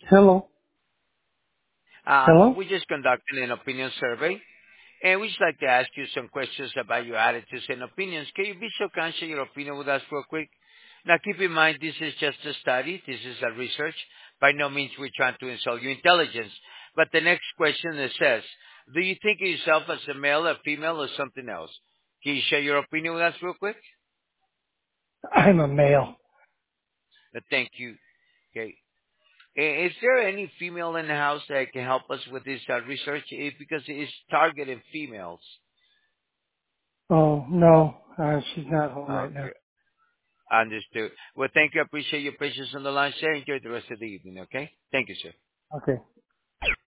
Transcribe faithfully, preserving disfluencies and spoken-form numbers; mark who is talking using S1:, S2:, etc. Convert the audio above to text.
S1: Hello.
S2: Um,
S1: Hello.
S2: we just conducted an opinion survey, and we'd just like to ask you some questions about your attitudes and opinions. Can you be so kind to share your opinion with us real quick? Now, keep in mind, this is just a study. This is a research. By no means we're trying to insult your intelligence. But the next question it says, do you think of yourself as a male, a female, or something else? Can you share your opinion with us real quick?
S1: I'm a male.
S2: Uh, Thank you. Okay. I- Is there any female in the house that can help us with this uh, research? Eh, Because it's targeting females.
S1: Oh, no. Uh, she's not home right now.
S2: Okay, understood. Well, thank you. I appreciate your patience on the line, sir. Enjoy the rest of the evening, okay? Thank you, sir.
S1: Okay.